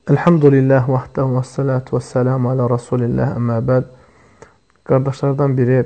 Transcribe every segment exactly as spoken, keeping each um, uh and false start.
Elhamdülillah vəhdəhu və salatu və selamu alə Rasulillah əmmə bəd. Qardaşlardan biri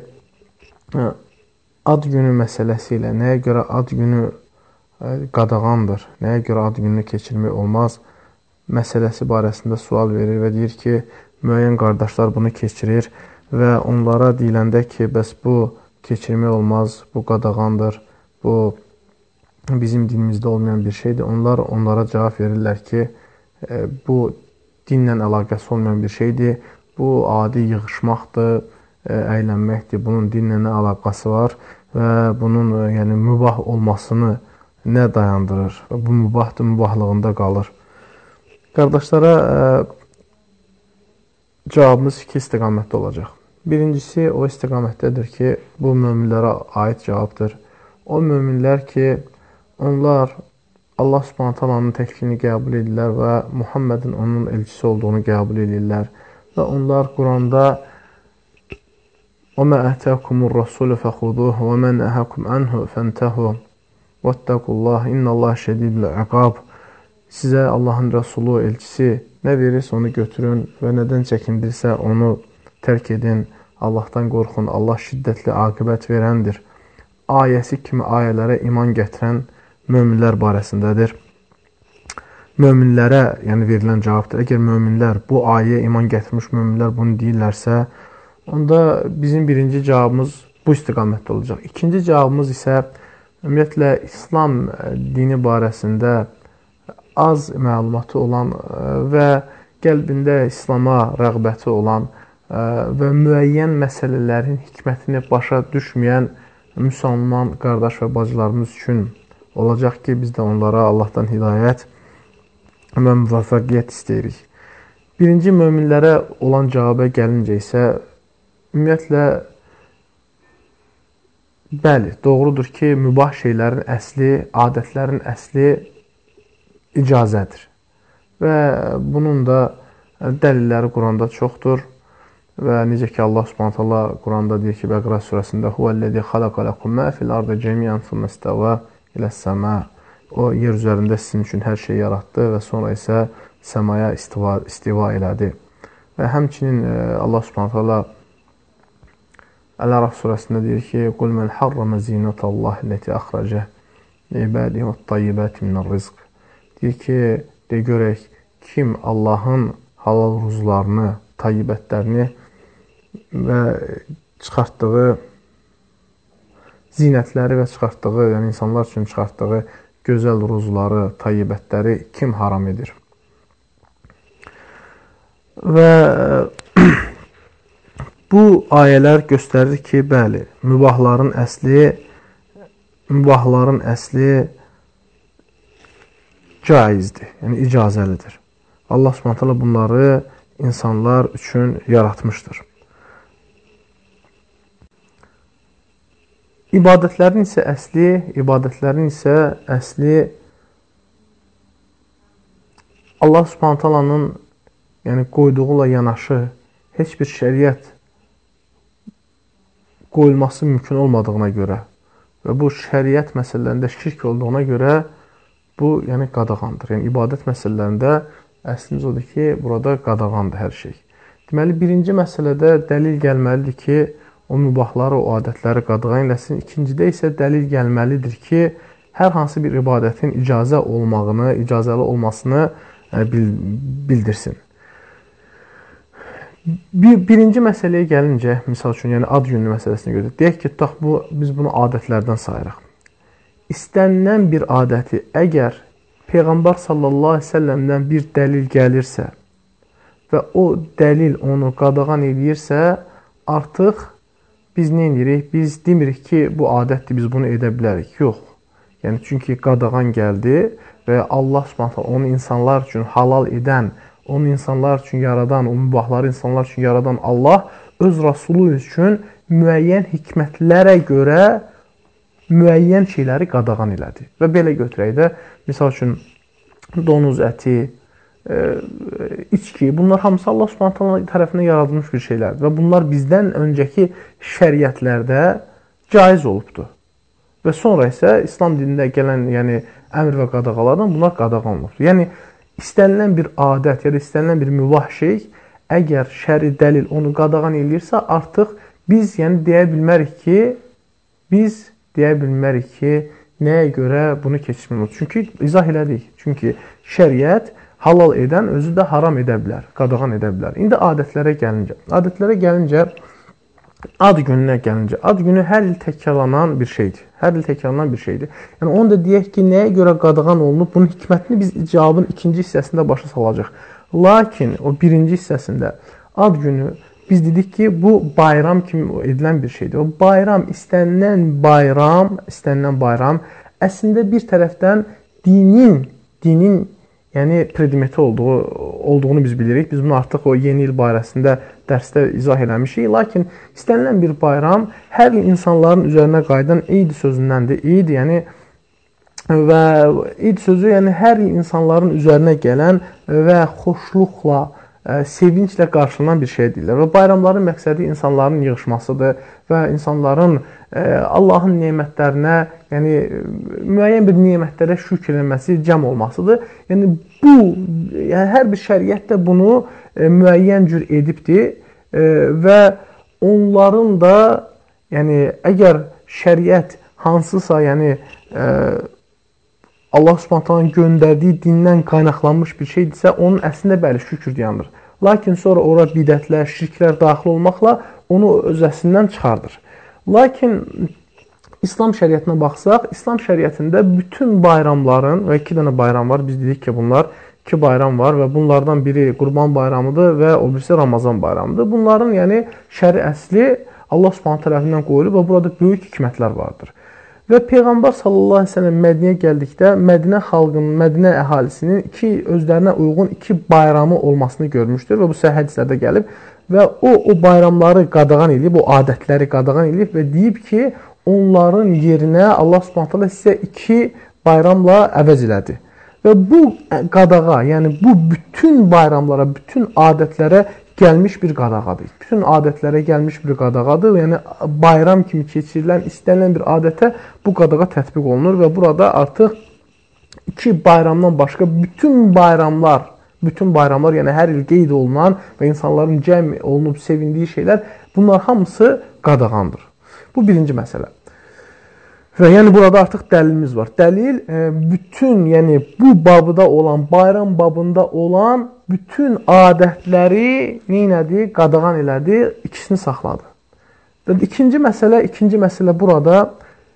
ad günü məsələsi ilə nəyə görə ad günü qadağandır, nəyə görə ad gününü keçirmək olmaz məsələsi barəsində sual verir və deyir ki, müəyyən qardaşlar bunu keçirir və onlara deyiləndə ki, bəs bu keçirmək olmaz, bu qadağandır, bu bizim dinimizdə olmayan bir şeydir. Onlar onlara cavab verirlər ki, bu dinlə əlaqəsi olmayan bir şeydir, bu adi yığışmaqdır, əylənməkdir, bunun dinlə nə əlaqəsi var və bunun yəni, mübah olmasını nə dayandırır və bu mübahdır, mübahlığında qalır. Qardaşlara cavabımız iki istiqamətdə olacaq. Birincisi o istiqamətdədir ki, bu möminlərə aid cavabdır. O möminlər ki, onlar Allah Subhanahu taalanın təklifini qəbul edirlər və Muhammedin onun elçisi olduğunu qəbul edirlər və onlar Quranda وَمَا أَتَاكُمُ الرَّسُولُ فَخُذُوهُ وَمَا نَهَاكُمْ عَنْهُ فَانْتَهُوا وَاتَّقُوا اللَّهَ إِنَّ اللَّهَ شَدِيدُ الْعِقَابِ. Sizə Allahın Rəsulu, elçisi nə verirsə onu götürün və nədən çəkindirsə onu tərk edin. Allahdan qorxun, Allah şiddətli aqibət verəndir. Ayəsi kimi ayələrə iman gətirən möminlər barəsindədir. Möminlərə yəni verilən cavabdır. Əgər möminlər bu ayəyə iman gətirmiş möminlər bunu deyirlərsə, onda bizim birinci cavabımız bu istiqamətdə olacaq. İkinci cavabımız isə ümumiyyətlə İslam dini barəsində az məlumatı olan və qəlbində İslama rəğbəti olan və müəyyən məsələlərin hikmətini başa düşməyən müsəlman qardaş və bacılarımız üçün olacaq ki, biz də onlara Allahdan hidayət və müvəffəqiyyət istəyirik. Birinci möminlərə olan cavaba gəlincə isə ümumiyyətlə bəli, doğrudur ki, mübah şeylərin əsli, adətlərin əsli icazədir. Və bunun da dəlilləri Quranda çoxdur. Və necə ki, Allah Subhanahu taala Quranda deyir ki, Bəqərə surəsində Huvəl-ləzi xalaqa lakum mə fil-ardı cəmiən thumma istəvə iləs-səma. O, yer üzərində sizin üçün hər şeyi yaratdı və sonra isə səmaya istiva, istiva elədi. Və həmçinin Allah Subhanahu taala Əl-Ərəf surəsində deyir ki, Qul mən harramə zinətəllahi ləti əxrəcə ibadihi və tayyibəti minər-rizq. Deyir ki, de görək, kim Allahın halal ruzlarını, tayyibətlərini və çıxartdığı zinətləri və çıxartdığı, yəni insanlar üçün çıxartdığı gözəl ruzları, tayyibətləri kim haram edir? Və bu ayələr göstərir ki, bəli, mübahların əsli, mübahların əsli caizdir, yəni icazəlidir. Allah Subhanahu taala bunları insanlar üçün yaratmışdır. İbadətlərin isə əsli, ibadətlərin isə əsli Allah Subhanahu taalanın yəni qoyduğuyla yanaşı heç bir şəriət qoyulması mümkün olmadığına görə və bu şəriət məsələlərində şirk olduğuna görə bu yəni qadağandır. Yəni ibadət məsələlərində əslimiz odur ki, burada qadağandır hər şey. Deməli, birinci məsələdə dəlil gəlməlidir ki, o mübahları, o adətləri qadağan eləsin. İkincidə isə dəlil gəlməlidir ki, hər hansı bir ibadətin icazə olmağını, icazəli olmasını bildirsin. Bir, birinci məsələyə gəlincə, misal üçün, yəni ad günü məsələsini görək. Deyək ki, tutaq, bu, biz bunu adətlərdən sayırıq. İstənilən bir adəti əgər Peyğəmbər sallallahu əleyhi və səlləmdən bir dəlil gəlirsə və o dəlil onu qadağan edirsə, artıq biz nə edirik? Biz demirik ki, bu adətdir, biz bunu edə bilərik. Yox. Yəni, çünki qadağan gəldi və Allah Subhanahu onu insanlar üçün halal edən, onu insanlar üçün yaradan, o mübahları insanlar üçün yaradan Allah öz Rasulü üçün müəyyən hikmətlərə görə müəyyən şeyləri qadağan elədi. Və belə götürək də, misal üçün, donuz əti, e, içki, bunlar hamısı Allah Subhanahu tərəfindən yaradılmış bir şeylərdir. Və bunlar bizdən öncəki şəriətlərdə caiz olubdur. Və sonra isə İslam dinində gələn yəni, əmr və qadağalardan bunlar qadağan olubdur. Yəni, istənilən bir adət ya da istənilən bir mübah şey, əgər şəri dəlil onu qadağan edirsə, artıq biz yəni deyə bilmərik ki, biz deyə bilmərik ki, nəyə görə bunu keçirmirik. Çünki izah elədik. Çünki şəriət halal edən özü də haram edə bilər, qadağan edə bilər. İndi adətlərə gəlincə, adətlərə gəlincə, ad gününə gəlincə, ad günü hər il təkrarlanan bir şeydir. Hər il təkrarlanan bir şeydir. Yəni onu da deyək ki, nəyə görə qadağan olunub? Bunun hikmətini biz cavabın ikinci hissəsində başa salacaq. Lakin o birinci hissəsində ad günü biz dedik ki, bu bayram kimi edilən bir şeydir. O bayram, istənilən bayram, istənilən bayram əslində bir tərəfdən dinin, dinin yəni predmeti olduğu, olduğunu biz bilirik. Biz bunu artıq o yeni il barəsində dərsdə izah eləmişik. Lakin istənilən bir bayram hər il insanların üzərinə qayıdan eid sözündəndir. Eid, yəni və eid sözü yəni hər il insanların üzərinə gələn və xoşluqla, sevinclə qarşılanan bir şey deyirlər. Və bayramların məqsədi insanların yığışmasıdır və insanların Allahın nemətlərinə, yəni müəyyən bir nemətlərə şükr etməsi, cəm olmasıdır. Yəni bu, yəni hər bir şəriət də bunu müəyyən cür edibdir və onların da, yəni əgər şəriət hansısa, yəni Allah Subhanahu taala'nın göndərdiyi dindən qaynaqlanmış bir şeydirsə, onun əslində bəli şükür dayanır. Lakin sonra ora bidətlər, şirklər daxil olmaqla onu öz əslindən çıxardır. Lakin İslam şəriətinə baxsaq, İslam şəriətində bütün bayramların, və iki dənə bayram var, biz dedik ki, bunlar iki bayram var və bunlardan biri Qurban bayramıdır və o birisi Ramazan bayramıdır. Bunların yəni şəri əsli Allah Subhanahu tərəfindən qoyulub və burada böyük hikmətlər vardır. Və Peyğəmbər sallallahu əleyhi və səlləm Mədinəyə gəldikdə Mədinə xalqının, Mədinə əhalisinin iki özlərinə uyğun iki bayramı olmasını görmüşdür və bu səhih hədislərdə gəlib və o o bayramları qadağan edib, o adətləri qadağan edib və deyib ki, onların yerinə Allah Subhanahu taala sizə iki bayramla əvəz elədi. Və bu qadağa, yəni bu bütün bayramlara, bütün adətlərə gəlmiş bir qadağadır. Bütün adətlərə gəlmiş bir qadağadır. Yəni bayram kimi keçirilən, istənilən bir adətə bu qadağa tətbiq olunur və burada artıq iki bayramdan başqa bütün bayramlar, bütün bayramlar, yəni hər il qeyd olunan və insanların cəm olunub sevindiyi şeylər, bunlar hamısı qadağandır. Bu birinci məsələ. Və yəni burada artıq dəlilimiz var. Dəlil bütün, yəni bu babında olan, bayram babında olan bütün adətləri neynədi? Qadağan elədi, ikisini saxladı. Və ikinci məsələ, ikinci məsələ burada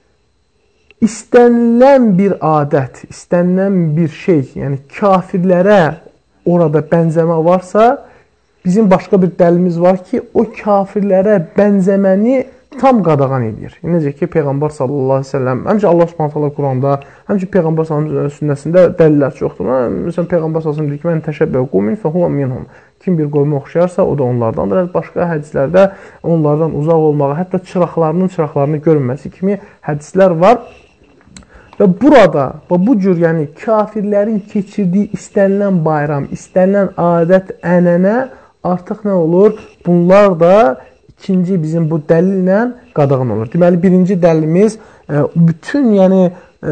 istənilən bir adət, istənilən bir şey, yəni kafirlərə orada bənzəmə varsa, bizim başqa bir dəlilimiz var ki, o kafirlərə bənzəməni tam qadağan edir. Necə ki, Peyğəmbər sallallahu əleyhi və səlləm, həmçə Allah Subhanahu taala Quranda, həmçə Peyğəmbər sallallahu əleyhi və səlləm sünnəsində dəlillər çoxdur. Məsələn, Peyğəmbər sallallahu əleyhi və səlləm deyir ki, "Mən təşəbbəhə qavmin fəhuvə minhum." Kim bir qovmə oxşayarsa, o da onlardandır. Başqa hədislərdə onlardan uzaq olmağı, hətta çıraqlarının çıraqlarını görünməsi kimi hədislər var. Və burada, bu cür, yəni kafirlərin keçirdiyi istənilən bayram, istənilən adət, ənənə artıq nə olur? Bunlar da İkinci bizim bu dəlillə qadağan olur. Deməli, birinci dəlilimiz bütün, yəni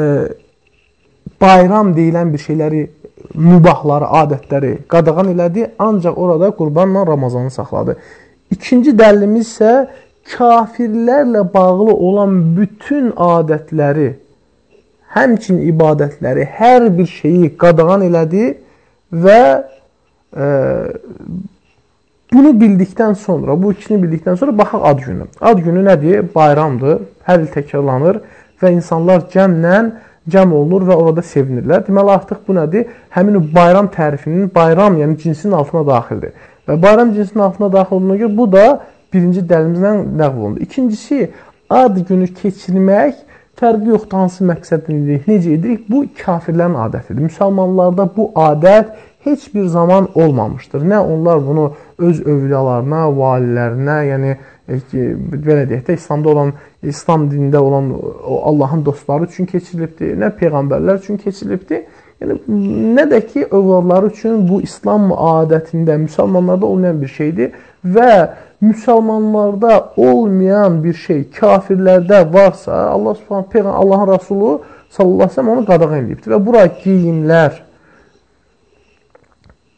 bayram deyilən bir şeyləri, mübahları, adətləri qadağan elədi, ancaq orada Qurbanla Ramazanı saxladı. İkinci dəlilimiz isə kafirlərlə bağlı olan bütün adətləri, həmçinin ibadətləri, hər bir şeyi qadağan elədi və e, bunu bildikdən sonra, bu ikisini bildikdən sonra baxaq ad günü. Ad günü nədir? Bayramdır, hər il təkrarlanır və insanlar cəmlə cəm olunur və orada sevinirlər. Deməli, artıq bu nədir? Həmin o bayram tərifinin, bayram, yəni cinsinin altına daxildir. Və bayram cinsinin altına daxil olduğuna görə bu da birinci dəlilimizdən ləğv olundu. İkincisi, ad günü keçirmək fərqi yoxdur, hansı məqsədlə edirik, necə edirik? Bu kafirlərin adətidir. Müsəlmanlarda bu adət heç bir zaman olmamışdır. Nə onlar bunu öz övliyalarına, valilərinə, yəni belə deyək də, İslamda olan, İslam dinində olan Allahın dostları üçün keçirilibdir, nə peyğəmbərlər üçün keçirilibdir. Yəni, nə də ki, övladları üçün bu İslam adətində, müsəlmanlarda olmayan bir şeydir və müsəlmanlarda olmayan bir şey kafirlərdə varsa, Allah Subhanahu, Allahın Rasulü sallallahu əleyhi və səlləm onu qadağan edibdir və bura geyimlər,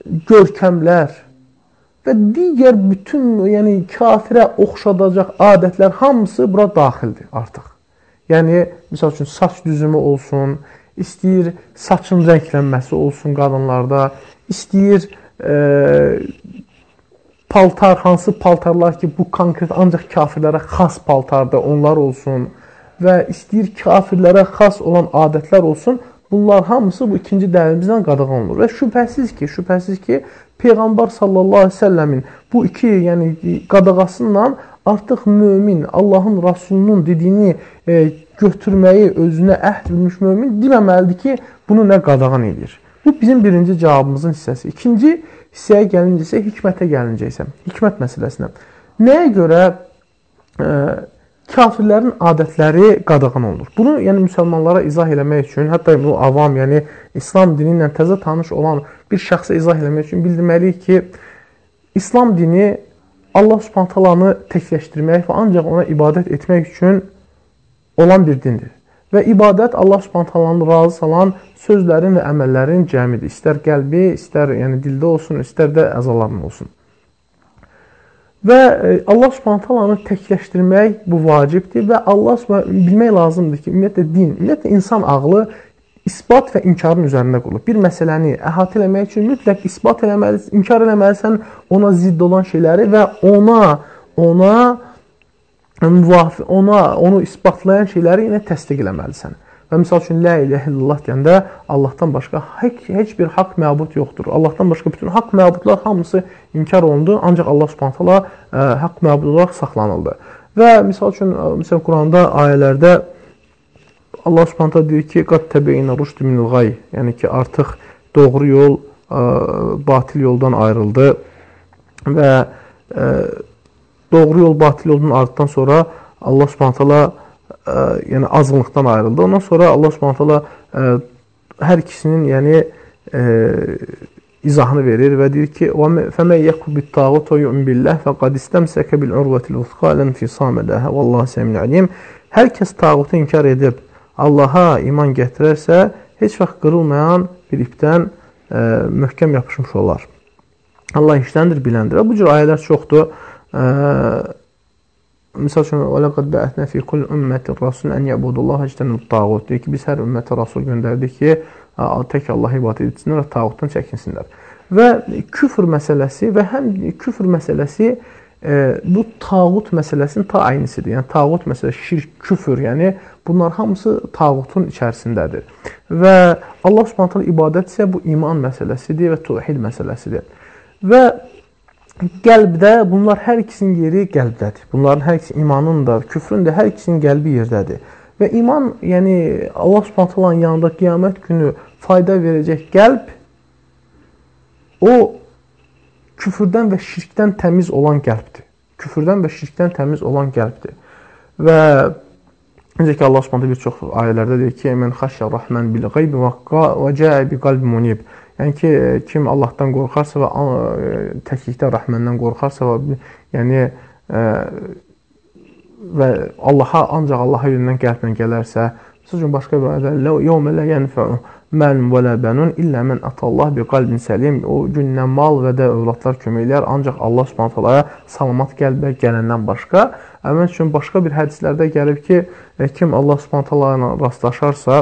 görkəmlər və digər bütün, yəni kafirə oxşadacaq adətlər hamısı bura daxildir artıq. Yəni, misal üçün, saç düzümü olsun, istəyir saçın rənglənməsi olsun qadınlarda, istəyir e, paltar, hansı paltarlar ki, bu konkret ancaq kafirlərə xas paltardır, onlar olsun və istəyir kafirlərə xas olan adətlər olsun, bunlar hamısı bu ikinci dəlilimizdən qadağan olunur. Və şübhəsiz ki, şübhəsiz ki, Peyğəmbər sallallahu aleyhi ve sellemin bu iki yəni, qadağasından artıq mömin, Allahın Rasulunun dediyini e, götürməyi özünə əhd bilmiş mömin deməməlidir ki, bunu nə qadağan edir. Bu bizim birinci cavabımızın hissəsi. İkinci hissəyə gəlincə isə, hikmətə gəlincə isə, hikmət məsələsinə. Nəyə görə e, kafirlərin adətləri qadağan olunur? Bunu yəni müsəlmanlara izah eləmək üçün, hətta bu avam, yəni İslam dini ilə təzə tanış olan bir şəxsə izah eləmək üçün bildirməliyik ki, İslam dini Allah Subhanahu taalanı təkləşdirmək və ancaq ona ibadət etmək üçün olan bir dindir. Və ibadət Allah Subhanahu taalanı razı salan sözlərin və əməllərin cəmidir. İstər qəlbi, istər yəni dildə olsun, istər də əzaların olsun. Və Allah Subhanahu taalanı təkləşdirmək bu vacibdir və Allah Subhanahu bilmək lazımdır ki, ümumiyyətlə din, ümumiyyətlə insan ağlı isbat və inkarın üzərində qurulur. Bir məsələni əhatə eləmək üçün mütləq isbat eləməlisən, inkar eləməlisən ona zidd olan şeyləri və ona ona müvafiq, ona onu isbatlayan şeyləri yenə təsdiq eləməlisən. Və misal üçün, la ilahə illallah deyəndə Allahdan başqa heç, heç bir haqq məbud yoxdur. Allahdan başqa bütün haqq məbudlar hamısı inkar olundu, ancaq Allah Subhanahu taala haqq məbud olaraq saxlanıldı. Və misal üçün, məsələn, Quranda ayələrdə Allah Subhanahu taala deyir ki, qad təbeyyənə rüşdü minəl ğay, yəni ki, artıq doğru yol ə, batil yoldan ayrıldı və ə, doğru yol batil yoldan ayrıldıqdan sonra Allah Subhanahu taala ə, yəni azınlıqdan ayrıldı. Ondan sonra Allah Subhanahu taala ə, hər ikisinin yəni ə, izahını verir və deyir ki: "Və fəmən yəkfur bit-tağut və yu'min billah fəqad istemsaka bil-urvatil vuthqa len fisama laha vallahu semi'un alim." Hər kəs tağutu inkar edib Allaha iman gətirərsə, heç vaxt qırılmayan bir ipdən ə, möhkəm yapışmış olar. Allah işləndir, biləndir. Bu cür ayələr çoxdur. Ə, misal üçün, وَلَقَدْ بَعَثْنَا فِي كُلِّ أُمَّةٍ رَسُولًا أَنْ يَعْبُدُوا اللَّهَ وَاجْتَنِبُوا الطَّاغُوتَ. Deyir ki, biz hər ümmətə rasul göndərdik ki, tək Allah'a ibadət etsinlər və tağutdan çəkinsinlər. Və küfr məsələsi və həm küfr məsələsi e, bu tağut məsələsinin ta aynısıdır. Yəni tağut məsələsi, şirk, küfr, yəni bunlar hamısı tağutun içərisindədir. Və Allah Subhanahu taala ibadət isə bu iman məsələsidir və təvhid məsələsidir. Və qəlbdə bunlar hər ikisinin yeri qəlbdədir. Bunların hər ikisi imanın da, küfrün də hər ikisinin qəlbi yerdədir. Və iman, yəni Allah Subhanahu taalanın yanında qiyamət günü fayda verəcək qəlb o küfrdən və şirkdən təmiz olan qəlbdir. Küfrdən və şirkdən təmiz olan qəlbdir. Və necə ki Allah Subhanahu bir çox ayələrdə deyir ki: "Mən xəşyə rəhmən bil qeyb və cəə bi qalb munib." Yəni ki, kim Allahdan qorxarsa və təklikdə rəhməndən qorxarsa və yəni ə, və Allaha ancaq Allaha yönündən qəlblə gələrsə, məsələn başqa bir ayədə "Yevmə la yenfa'u malun və la banun illə men atallah bi qalbin səlim." O gündən mal və də övladlar kömək eləyər, ancaq Allah Subhanahu taalaya salamat qəlbə gələndən başqa. Həmin üçün başqa bir hədislərdə gəlib ki, kim Allah Subhanahu taala ilə rastlaşarsa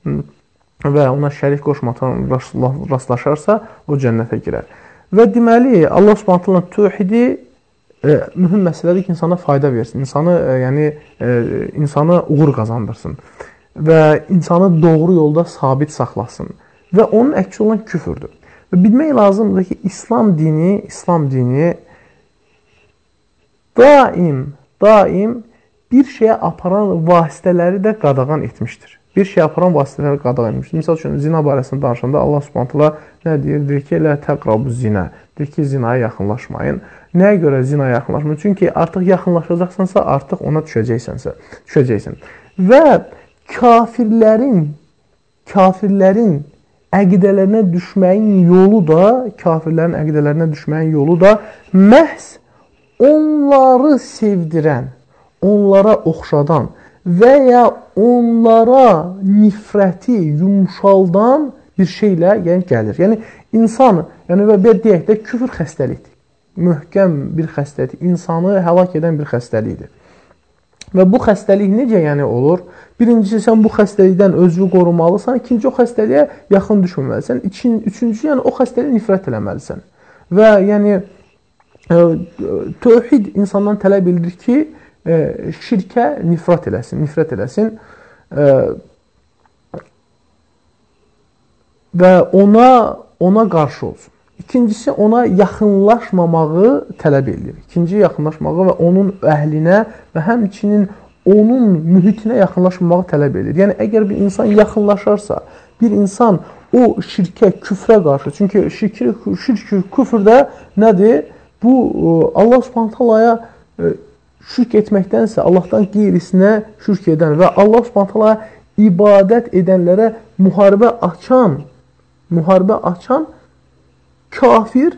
və ona şərik qoşmadan rastlaşarsa, o cənnətə girər. Və deməli, Allah Subhanahu taala təvhidi e, mühüm məsələdir ki, insana fayda versin, insanı, e, yəni e, insana uğur qazandırsın və insanı doğru yolda sabit saxlasın və onun əksi olan küfürdür. Və bilmək lazımdır ki, İslam dini, İslam dini daim, daim bir şeyə aparan vasitələri də qadağan etmişdir. Bir şey aparan vasitələri qadağan etmişdir. Misal üçün, zina barəsində danışanda Allah Subhanahu taala nə deyir? Deyir ki, "Lə təqrabu zina." Deyir ki, zinaya yaxınlaşmayın. Nəyə görə zinaya yaxınlaşmayın? Çünki artıq yaxınlaşacaqsansa, artıq ona düşəcəksənsə, düşəcəksən. Və kafirlərin, kafirlərin əqidələrinə düşməyin yolu da, kafirlərin əqidələrinə düşməyin yolu da məhz onları sevdirən, onlara oxşadan və ya onlara nifrəti yumşaldan bir şeylə yəni gəlir. Yəni İnsan, yəni və bir deyək də küfür xəstəlikdir. Möhkəm bir xəstəlik, insanı həlak edən bir xəstəlikdir. Və bu xəstəlik necə yəni olur? Birincisi, sən bu xəstəlikdən özünü qorumalısan, ikinci, o xəstəliyə yaxın düşməməlisən, üçüncü, yəni o xəstəliyə nifrət eləməlisən. Və yəni tövhid insandan tələb edilir ki, şirkə nifrət eləsin, nifrət eləsin və ona ona qarşı olsun. İkincisi, ona yaxınlaşmamağı tələb edilir. İkinci, yaxınlaşmağı və onun əhlinə və həmçinin onun mühitinə yaxınlaşmamağı tələb edilir. Yəni, əgər bir insan yaxınlaşarsa, bir insan o şirkə, küfrə qarşı, çünki şirk, şirk küfrdə nədir? Bu, Allah Subhanahu taalaya şirk etməkdənsə, Allahdan qeyrisinə şirk edən və Allah Subhanahu taalaya ibadət edənlərə müharibə açan, müharibə açan kafir,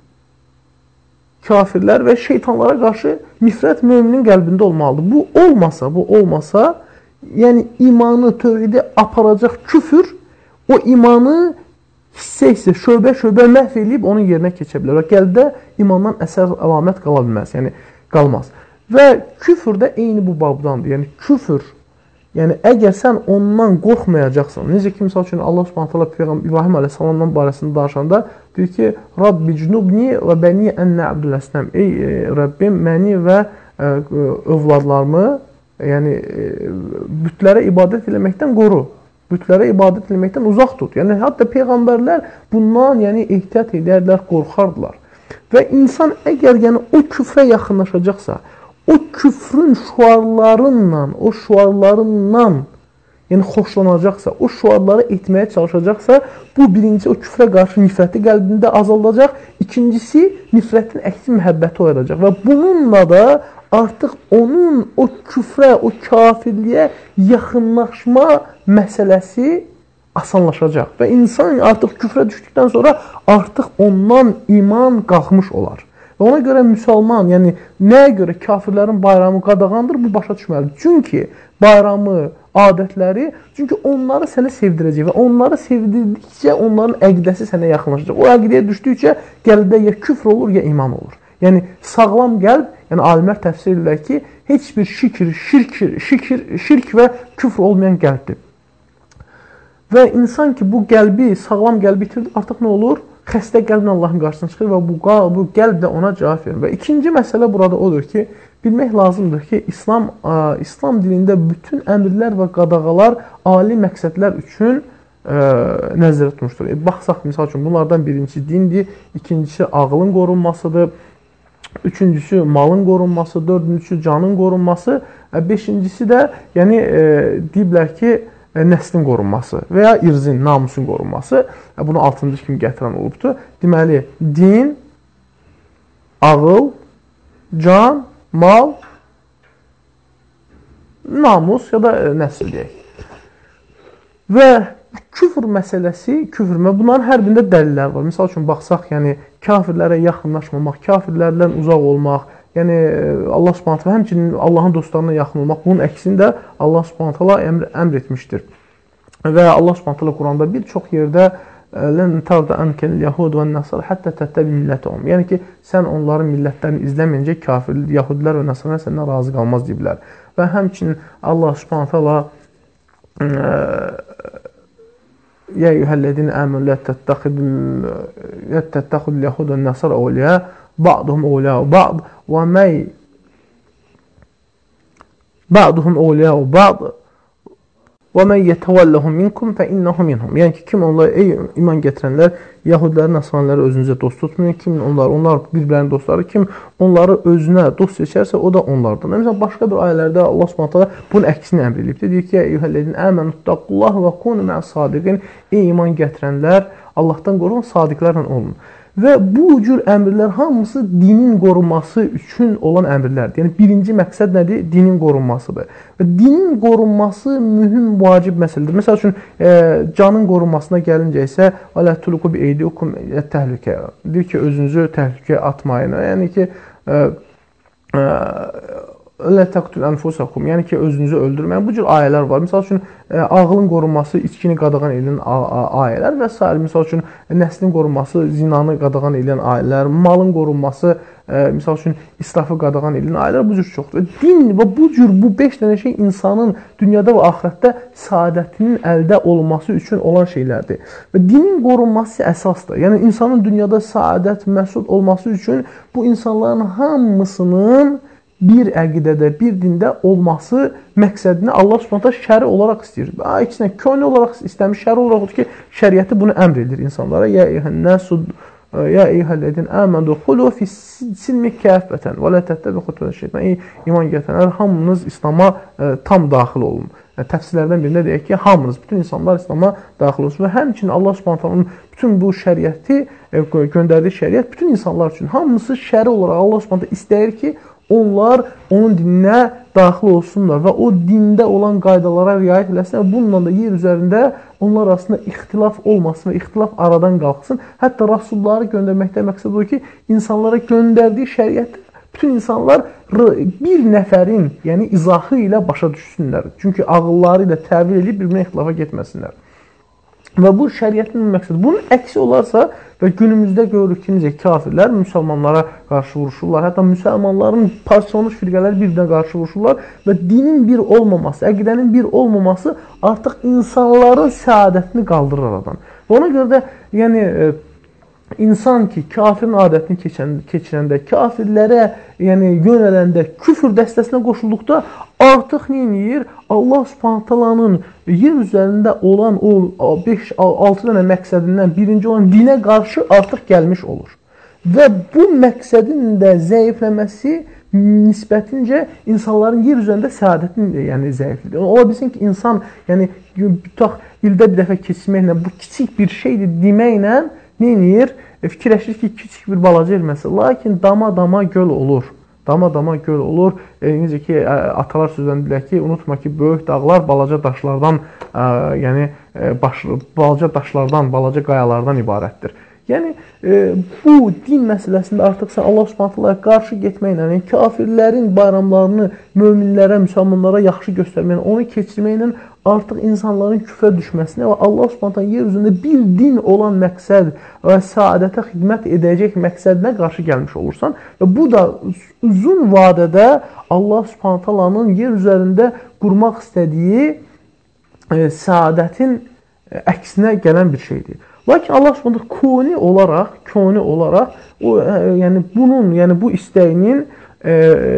kafirlər və şeytanlara qarşı nifrət müminin qəlbində olmalıdır. Bu olmasa, bu olmasa, yəni imanı, tövhidi aparacaq küfür, o imanı hissə-hissə, şöbə-şöbə məhv edib onun yerinə keçə bilər. Və qəlbdə imandan əsər, əlamət qala bilməz, yəni qalmaz. Və küfür də eyni bu babdandır. Yəni küfür, yəni əgər sən ondan qorxmayacaqsan, necə ki, misal üçün Allah Subhanahu taala Peyğəmbər İbrahim əleyhissalamdan barəsində danışanda deyir ki, Rabbi cnubni və bəni ən na'budul əsnam. Ey Rəbbim, məni və övladlarımı, yəni bütlərə ibadət etməkdən qoru. Bütlərə ibadət etməkdən uzaq tut. Yəni hətta peyğəmbərlər bundan, yəni ehtiyat edərlər, qorxardılar. Və insan əgər yəni o küfrə yaxınlaşacaqsa, o küfrün şüarlarından, o şüarlarından yəni xoşlanacaqsa, o şüarları etməyə çalışacaqsa, bu birinci o küfrə qarşı nifrəti qəlbində azaldacaq, ikincisi nifrətin əksi məhəbbəti oyadacaq və bununla da artıq onun o küfrə, o kafirliyə yaxınlaşma məsələsi asanlaşacaq və insan artıq küfrə düşdükdən sonra artıq ondan iman qalxmış olar. Və ona görə müsəlman, yəni nəyə görə kafirlərin bayramı qadağandır, bu başa düşməlidir. Çünki bayramı, adətləri, çünki onları sənə sevdirəcək və onları sevdirdikcə onların əqidəsi sənə yaxınlaşacaq. O əqidəyə düşdükcə qəlbdə ya küfr olur, ya iman olur. Yəni sağlam qəlb, yəni alimlər təfsir edirlər ki, heç bir şikir, şirk, şikir, şirk və küfr olmayan qəlbdir. Və insan ki, bu qəlbi, sağlam qəlbi itirdi, artıq nə olur? Xəstə qəlblə Allahın qarşısına çıxır və bu, bu qəlb də ona cavab verir. Və ikinci məsələ burada odur ki, bilmək lazımdır ki, İslam, İslam dilində bütün əmrlər və qadağalar ali məqsədlər üçün nəzərdə tutmuşdur. E, baxsaq, misal üçün, bunlardan birincisi dindir, ikincisi ağlın qorunmasıdır, üçüncüsü malın qorunması, dördüncüsü canın qorunması, beşincisi də, yəni, e, deyiblər ki, nəslin qorunması və ya irzin, namusun qorunması. Bunu altıncı kimi gətirən olubdur. Deməli, din, ağıl, can, mal, namus ya da nəsl deyək. Və küfr məsələsi, küfr, bunların hər birində dəlillər var. Misal üçün, baxsaq, yəni, kafirlərə yaxınlaşmamaq, kafirlərdən uzaq olmaq, yəni, Allah Subhanahu taala həmçinin Allahın dostlarına yaxın olmaq, bunun əksində Allah Subhanahu taala əmr, əmr etmişdir. Və Allah Subhanahu taala Quranda bir çox yerdə lən tarda ankal yahud və nasar hatta təttəbi millətəhum. Yəni ki, sən onların millətlərini izləməyincə kafir, yahudilər və nasarlar səndən razı qalmaz deyiblər. Və həmçinin Allah Subhanahu taala ya eyyuhellezine amanu la tattakhidul yahud və nasar awliya ba'duhum awliya ba'd və may ba'duhum awliya ba'd və men yetevellahum minkum fe innehu minhum. Yəni ki, kim onlar, ey iman gətirənlər, Yahudiləri, Nasranları özünüzə dost tutmayın. Kim onlar, onlar bir-birlərinin dostları, kim onları özünə dost seçərsə, o da onlardan. Məsələn, başqa bir ayələrdə Allah Subhanahu taala bunun əksini əmr edibdir. Deyir ki, eyyuhellezine amanu taqullaha və kunu ma'as-sadiqin. Ey iman gətirənlər, Allahdan qorxun, sadiqlərlə olun. Və bu cür əmrlər hamısı dinin qorunması üçün olan əmrlərdir. Yəni, birinci məqsəd nədir? Dinin qorunmasıdır. Və dinin qorunması mühüm, vacib məsələdir. Məsəl üçün, e, canın qorunmasına gəlincə isə وَلَا تُلُقُوا بِأَيْدِيكُمْ إِلَى التَّهْلُكَةِ deyir ki, özünüzü təhlükəyə atmayın. Yəni ki, e, e, "Lə təqtulu ənfusakum", yəni ki, özünüzü öldürməyin. Bu cür ayələr var. Misal üçün, ağlın qorunması, içkini qadağan edən ayələr və s. Misal üçün, nəslin qorunması, zinanı qadağan edən ayələr, malın qorunması, misal üçün, israfı qadağan edən ayələr bu cür çoxdur. Din və bu cür, bu beş dənə şey insanın dünyada və axirətdə saadətinin əldə olması üçün olan şeylərdir. Və dinin qorunması əsasdır. Yəni, insanın dünyada saadət, məsud olması üçün bu insanların hamısının bir əqidədə, bir dində olması məqsədini Allah Subhanahu şəri olaraq istəyir. İkisindən köhnə olaraq istəmiş, şəri olaraq odur ki, şəriəti bunu əmr edir insanlara. Ya eyyuhən-nəsud, ya eyyuhəl-ləzîn əmənu xulu fis-silmi kəffətən və lə təttəbi'u xutuvat şeytan. Ey iman gətirənlər, hamınız İslam'a tam daxil olun. Təfsirlərdən birində deyək ki, hamınız, bütün insanlar İslam'a daxil olsun və həmçinin Allah Subhanahu bütün bu şəriəti, göndərdiyi şəriət bütün insanlar üçün hamısı şəri olaraq Allah Subhanahu istəyir ki, onlar onun dininə daxil olsunlar və o dində olan qaydalara riayət eləsinlər. Bununla da yer üzərində onlar arasında ixtilaf olmasın və ixtilaf aradan qalxsın. Hətta Rasulları göndərməkdə məqsəd o ki, insanlara göndərdiyi şəriət bütün insanlar bir nəfərin, yəni izahı ilə başa düşsünlər. Çünki ağılları ilə təvil edib bir-birinə ixtilafa getməsinlər. Və bu şəriətin məqsədi. Bunun əksi olarsa və günümüzdə görürük ki, necə kafirlər müsəlmanlara qarşı vuruşurlar, hətta müsəlmanların parçalanmış firqələri bir-birinə qarşı vuruşurlar və dinin bir olmaması, əqidənin bir olmaması artıq insanların səadətini qaldırır aradan. Və ona görə də, yəni, İnsan ki, kafirin adətini keçirəndə, kafirlərə yəni, yönələndə, küfür dəstəsinə qoşulduqda artıq neyir? Allah Subhanahu taalanın yer üzərində olan o beş altı dənə məqsədindən birinci olan dinə qarşı artıq gəlmiş olur. Və bu məqsədin də zəifləməsi nisbətincə insanların yer üzərində səadətinin yəni, zəiflidir. Ola bilsin ki, insan yəni, tutaq, ildə bir dəfə keçməklə, bu kiçik bir şeydir deməklə neyir? Fikirləşir ki, kiçik bir balaca elməsi. Lakin dama-dama göl olur. Dama-dama göl olur. E, necə ki, atalar sözləndirlər ki, unutma ki, böyük dağlar balaca daşlardan, e, yəni, baş, balaca daşlardan, balaca qayalardan ibarətdir. Yəni, e, bu din məsələsində artıq sən Allah Subhanahu qarşı getməklə, yəni kafirlərin bayramlarını möminlərə, müsəlmanlara yaxşı göstərməklə, onu keçirməklə artıq insanların küfrə düşməsinə və Allah Subhanahu yer üzərində bir din olan məqsəd və səadətə xidmət edəcək məqsədinə qarşı gəlmiş olursan və bu da uzun vadədə Allah Subhanahu yer üzərində qurmaq istədiyi e, səadətin əksinə gələn bir şeydir. Lakin Allah Subhanahu koni olaraq, koni olaraq o yəni bunun, yəni bu istəyinin e,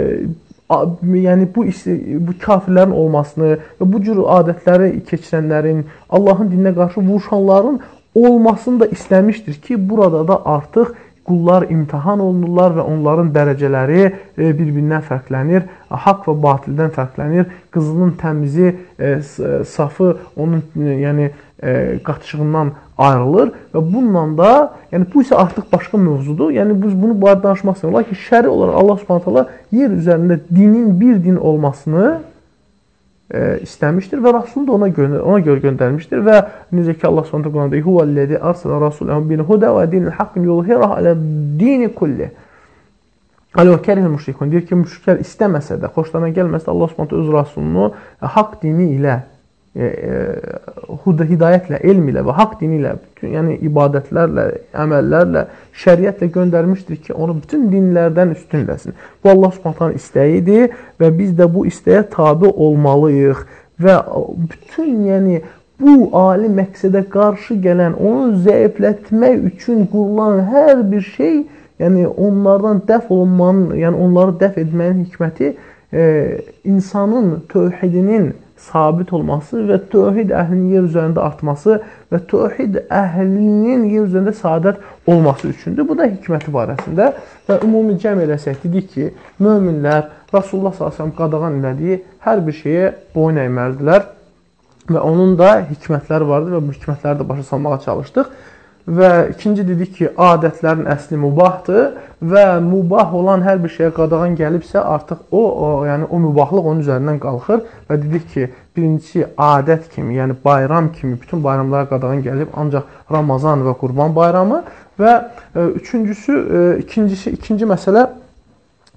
yəni bu bu kafirlərin olmasını və bu cür adətləri keçirənlərin, Allahın dininə qarşı vuruşanların olmasını da istəmişdir ki, burada da artıq qullar imtahan olunurlar və onların dərəcələri bir-birindən fərqlənir, haqq və batildən fərqlənir, qızılın təmizi, safı onun yəni qatışığından ayrılır və bununla da, yəni bu isə artıq başqa mövzudur. Yəni biz bunu bu arada danışmaq istəyirəm. Lakin şəri olaraq Allah Subhanahu taala yer üzərində dinin bir din olmasını e, istəmişdir və Rasul da ona görə, ona görə göndərmişdir və necə ki Allah Subhanahu taala deyir: "Huvellezî arsala rasulahu bil huda ve dinil haqqi yuzhirahu ala dini kulli." Ələ kərihul müşrikun deyir ki, müşriklər istəməsə də, xoşlarına gəlməsə də Allah Subhanahu öz rasulunu haqq dini ilə E, e, hidayətlə, elm ilə və haqq dini ilə, bütün, yəni ibadətlərlə, əməllərlə, şəriətlə göndərmişdir ki, onu bütün dinlərdən üstün eləsin. Bu Allah Subhanahu istəyidir və biz də bu istəyə tabi olmalıyıq və bütün, yəni bu ali məqsədə qarşı gələn, onu zəiflətmək üçün qurulan hər bir şey, yəni onlardan dəf olunmanın, yəni onları dəf etmənin hikməti e, insanın tövhidinin sabit olması və tövhid əhlinin yer üzərində artması və tövhid əhlinin yer üzərində saadət olması üçündür. Bu da hikməti barəsində və ümumi cəm eləsək, dedik ki, möminlər Rasulullah sallallahu əleyhi və səlləm qadağan elədiyi hər bir şeyə boyun əyməlidirlər və onun da hikmətləri vardır və bu hikmətləri də başa salmağa çalışdıq. Və ikinci dedik ki, adətlərin əsli mübahdır və mübah olan hər bir şeyə qadağan gəlibsə, artıq o, o, yəni o mübahlıq onun üzərindən qalxır və dedik ki, birincisi adət kimi, yəni bayram kimi bütün bayramlara qadağan gəlib, ancaq Ramazan və Qurban bayramı və e, üçüncüsü, e, ikincisi, ikinci məsələ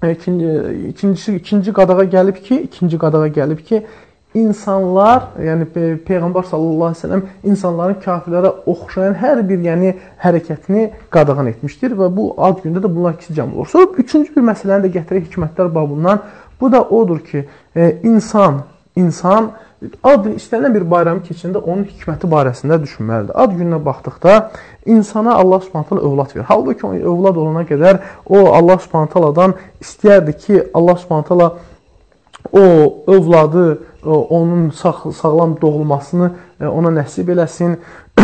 ikinci, ikincisi, ikinci qadağa gəlib ki, ikinci qadağa gəlib ki, insanlar, yəni Peyğəmbər sallallahu əleyhi və səlləm insanların kafirlərə oxşayan hər bir yəni hərəkətini qadağan etmişdir və bu ad gündə də bunlar ikisi cəm olur. Sonra üçüncü bir məsələni də gətirək hikmətlər babından. Bu da odur ki, e, insan, insan ad istənilən bir bayramı keçəndə onun hikməti barəsində düşünməlidir. Ad gününə baxdıqda insana Allah Subhanahu taala övlad verir. Halbuki o övlad olana qədər o Allah Subhanahu taaladan istəyərdi ki, Allah Subhanahu taala o övladı, onun sağ, sağlam doğulmasını ona nəsib eləsin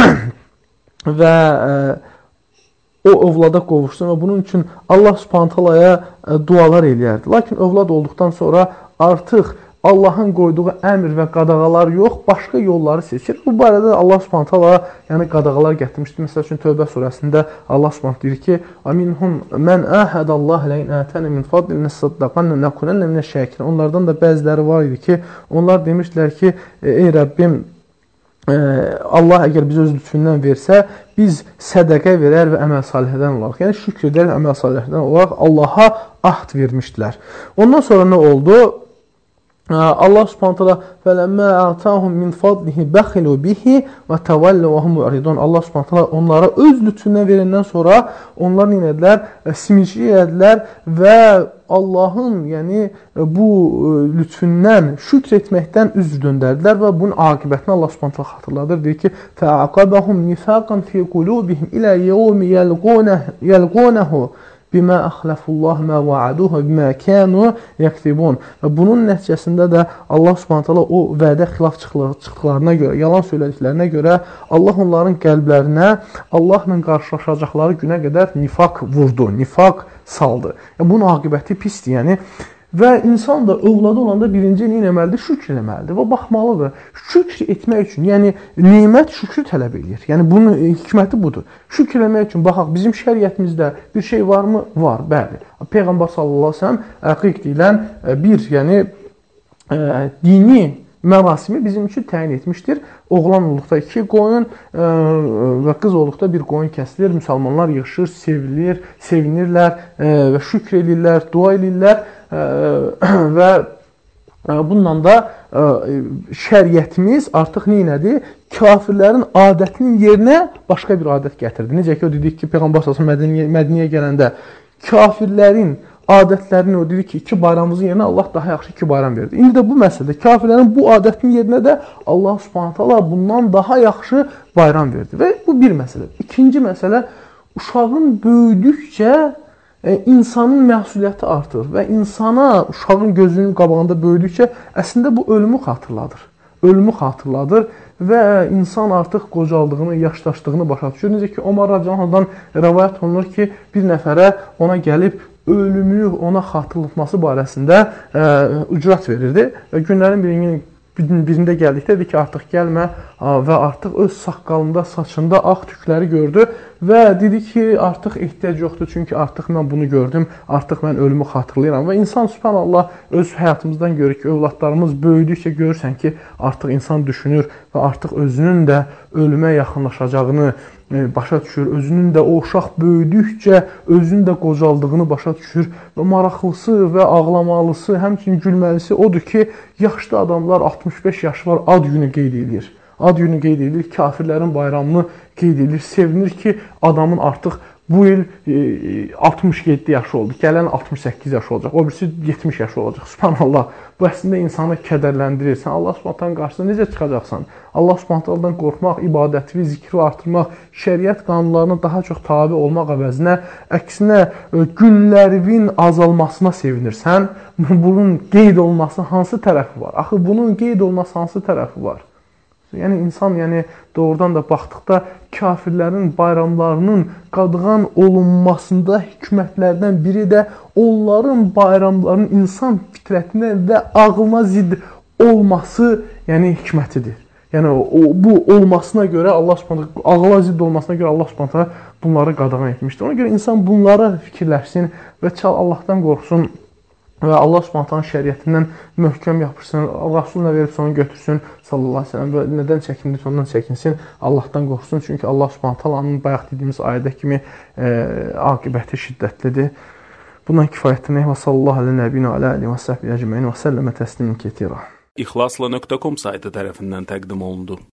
və o övlada qovuşsun və bunun üçün Allah Subhanahu taalaya dualar eləyərdi. Lakin övlad olduqdan sonra artıq Allahın qoyduğu əmr və qadağalar yox, başqa yolları seçir. Bu barədə Allah Subhanahu taala yəni qadağalar gətirmişdir. Məsəl üçün Tövbə surəsində Allah Subhanahu deyir ki: "Aminhum men ahadallahi leyn atana min fadlin nasaddaqan nakunanna minəş-şakirin." Onlardan da bəziləri var idi ki, onlar demişdilər ki: "Ey Rəbbim, Allah əgər bizə öz lütfündən versə, biz sədəqə verər və əməl salihədən olaraq, yəni şükr edər, əməl salihədən olaraq Allaha ahd vermişdilər." Ondan sonra nə oldu? Allah Subhanahu taala fələmmə atahum min fadlihi bəxilu bihi və təvəllu və hum mu'ridun. Allah Subhanahu taala onlara öz lütfündən verəndən sonra onlar nə edilər? Simirçilik etdilər və Allahın, yəni bu lütfündən şükr etməkdən üz döndərdilər və bunun aqibətini Allah Subhanahu taala xatırladır. Deyir ki: "Fa'aqabahum nifaqan fi qulubihim ila yawmi yalqunahu bimə əxləfullah mə va'aduhu bimə kənu yəktibun." Və bunun nəticəsində də Allah Subhanahu taala o vədə xilaf çıxdıqlarına görə, yalan söylədiklərinə görə Allah onların qəlblərinə Allahla qarşılaşacaqları günə qədər nifaq vurdu, nifaq saldı. Yəni, bunun aqibəti pisdir. Yəni və insan da övladı olanda birinci nə etməlidir? Şükr etməlidir və baxmalıdır. Şükr etmək üçün, yəni nemət şükrü tələb edir. Yəni bunun hikməti budur. Şükr etmək üçün baxaq, bizim şəriətimizdə bir şey varmı? Var, bəli. Peyğəmbər sallallahu əleyhi və səlləm əqiq deyilən bir, yəni ə, dini mərasimi bizim üçün təyin etmişdir. Oğlan olduqda iki qoyun ə, və qız olduqda bir qoyun kəsilir. Müsəlmanlar yığışır, sevilir, sevinirlər ə, və şükr edirlər, dua edirlər. Və bununla da şəriətimiz artıq neynədir? Kafirlərin adətinin yerinə başqa bir adət gətirdi. Necə ki, o dedik ki, Peyğəmbər sallallahu əleyhi və səlləm Mədiniyə gələndə kafirlərin adətlərini o dedi ki, iki bayramımızın yerinə Allah daha yaxşı iki bayram verdi. İndi də bu məsələdə kafirlərin bu adətinin yerinə də Allah Subhanahu taala bundan daha yaxşı bayram verdi. Və bu bir məsələ. İkinci məsələ, uşağın böyüdükcə insanın məsuliyyəti artır və insana uşağın gözünün qabağında böyüdükcə əslində bu ölümü xatırladır. Ölümü xatırladır və insan artıq qocaldığını, yaşlaşdığını başa düşür. Necə ki, Omar radiyallahu rəvayət olunur ki, bir nəfərə ona gəlib ölümü ona xatırlatması barəsində ə, ücret verirdi və günlərin birinin birində gəldikdə dedi ki, artıq gəlmə və artıq öz saqqalında, saçında ağ tükləri gördü və dedi ki, artıq ehtiyac yoxdur, çünki artıq mən bunu gördüm, artıq mən ölümü xatırlayıram. Və insan, subhanallah, öz həyatımızdan görür ki, övladlarımız böyüdükcə görürsən ki, artıq insan düşünür və artıq özünün də ölümə yaxınlaşacağını başa düşür, özünün də o uşaq böyüdükcə özünün də qocaldığını başa düşür və maraqlısı və ağlamalısı, həmçinin gülməlisi odur ki, yaşlı adamlar altmış beş yaşı var, ad günü qeyd edir. Ad günü qeyd edilir, kafirlərin bayramını qeyd edilir, sevinir ki, adamın artıq bu il altmış yeddi yaşı oldu, gələn altmış səkkiz yaşı olacaq, o birisi yetmiş yaşı olacaq. Subhanallah, bu əslində insanı kədərləndirir. Sən Allah Subhanahu qarşısında necə çıxacaqsan? Allah Subhanahu qorxmaq, ibadəti, zikri artırmaq, şəriət qanunlarına daha çox tabe olmaq əvəzinə, əksinə günlərinin azalmasına sevinirsən. Bunun qeyd olması hansı tərəfi var? Axı bunun qeyd olması hansı tərəfi var? Yəni insan, yəni doğrudan da baxdıqda kafirlərin bayramlarının qadağan olunmasında hikmətlərdən biri də onların bayramlarının insan fitrətinə və ağlına zidd olması, yəni hikmətidir. Yəni o, bu olmasına görə Allah Subhanahu ağla zidd olmasına görə Allah Subhanahu bunları qadağan etmişdir. Ona görə insan bunlara fikirləşsin və çal Allahdan qorxsun və Allah Subhanahu şəriətindən möhkəm yapışsın, Rasul nə veribsə onu götürsün, sallallahu əleyhi və səlləm, və nədən çəkindirsə ondan çəkinsin, Allahdan qorxsun, çünki Allah Subhanahu bayaq dediyimiz ayədə kimi e, aqibəti şiddətlidir. Bundan kifayətlənək və sallallahu alə nəbiyyə və alə alihi və səhbihi əcməin və səlləmə təslimin kətirə. İxlasla nöqtə com saytı tərəfindən təqdim olundu.